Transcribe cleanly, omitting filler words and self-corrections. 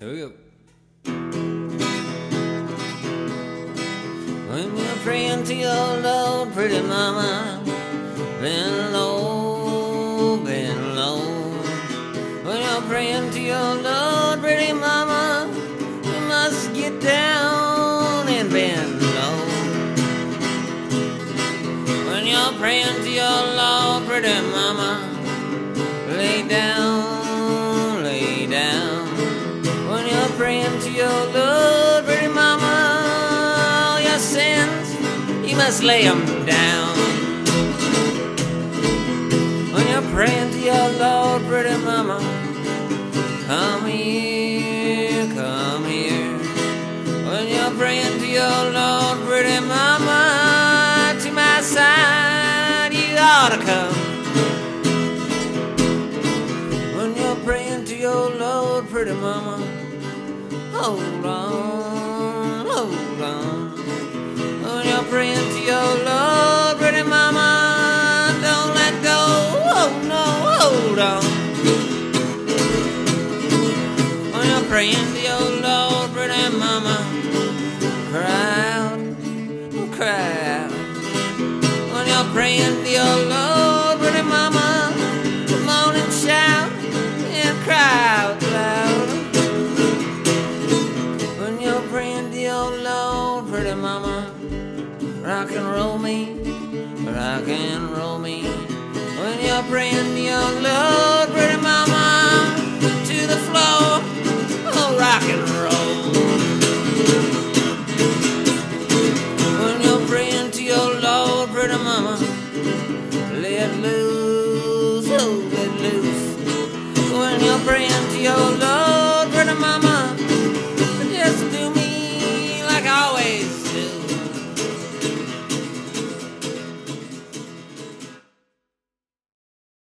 Here we go. When you're praying to your Lord, pretty mama, bend low, bend low. When you're praying to your Lord, pretty mama, you must get down and bend low. When you're praying to your Lord, pretty mama, lay down, lay down. When you're praying to your Lord, pretty mama, all your sins, you must lay them down. When you're praying to your Lord, pretty mama, come here, come here. When you're praying to your Lord, pretty mama, to my side you ought to come. When you're praying to your Lord, pretty mama, hold on, hold on. When you're praying to your Lord, pretty mama, don't let go, oh no, hold on. When you're praying to your Lord, pretty mama, cry out, cry out. When you're praying to your Lord, pretty mama, come on and shout and cry out loud. When you're praying to your Lord, pretty mama, rock and roll me, rock and roll me. When you're praying to your Lord,